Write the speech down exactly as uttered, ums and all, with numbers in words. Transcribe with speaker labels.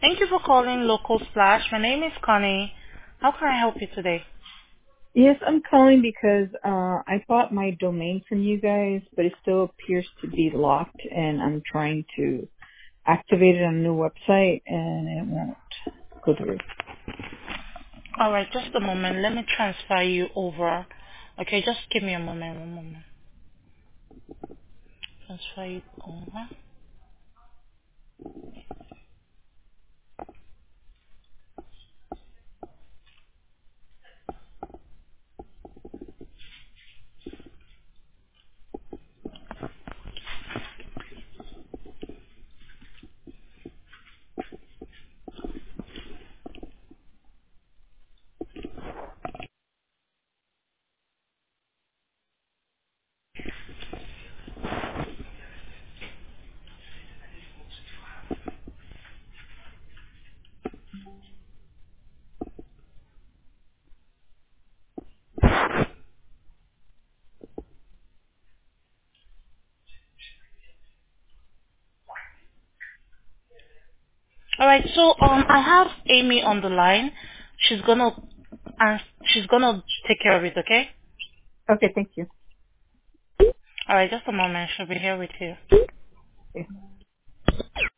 Speaker 1: Thank you for calling Local Splash. My name is Connie. How can I help you today?
Speaker 2: Yes, I'm calling because uh I bought my domain from you guys, but it still appears to be locked, and I'm trying to activate it on a new website, and it won't go through.
Speaker 1: All right, just a moment. Let me transfer you over. Okay, just give me a moment. One moment. Transfer you over. All right, so um, I have Amy on the line. She's gonna, and she's gonna take care of it. Okay.
Speaker 2: Okay, thank you.
Speaker 1: All right, just a moment. She'll be here with you.